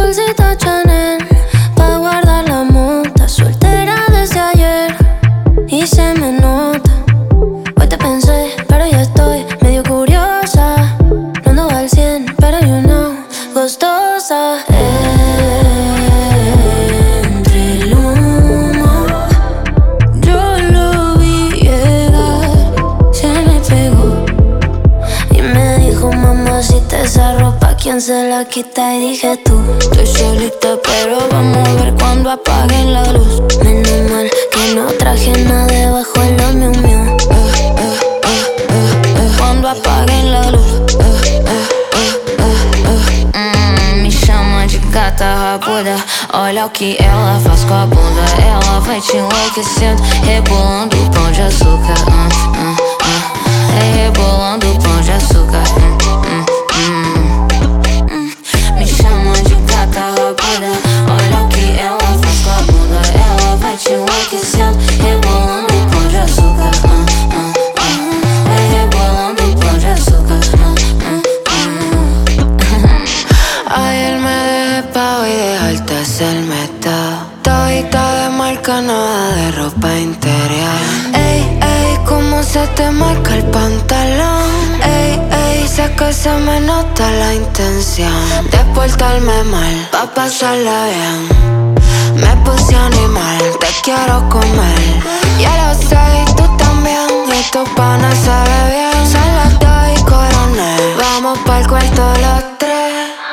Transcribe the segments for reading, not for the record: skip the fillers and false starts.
bolsito Chanel pa' guardar la mota. Soltera desde ayer y se me nota. Hoy te pensé, pero ya estoy medio curiosa. No ando al 100, pero you know, gustosa. Entre el humo, yo lo vi llegar. Se me pegó y me dijo: mamacita, esa ropa, ¿quién se la quita? Y dije: tú. Estoy solita, pero vamos a ver cuando apaguen la luz. Menos mal que no traje nada debajo de lo mío, mío. Quando apaguen la luz. Me chama de gata rabuda. Olha o que ela faz com a bunda. Ela vai te enlouquecendo, rebolando o pão de açúcar. É rebolando o pão de açúcar. Me chama de gata rabuda. Olha o que ela faz com a bunda. Ela vai te enlouquecendo, rebolando o pão de açúcar. É rebolando o pão de açúcar. Ayer me dejé pa' hoy dejarte ser meta. Todita de marca, nada de ropa interior. Ey, ey, cómo se te marca el pantalón. Ey, ey, sé que se me nota la intención de portarme mal, pa' pasarla bien. Me puse animal, te quiero comer. Ya lo sé, y tú también. Y tu pana sabe bien. Son las 2 y coroné. Vamos pa'l cuarto los tres.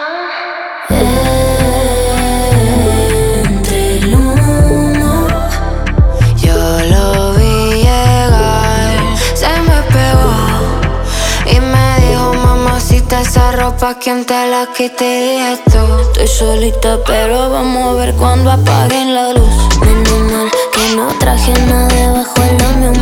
Entre el humo, Yo lo vi llegar. Se me pegó y me dijo: mamacita, esa ropa, ¿quién te la quita? Y dije: tú. estoy solita, pero vamos a ver cuando apaguen la luz. Menos mal que no traje nada debajo de lo mío,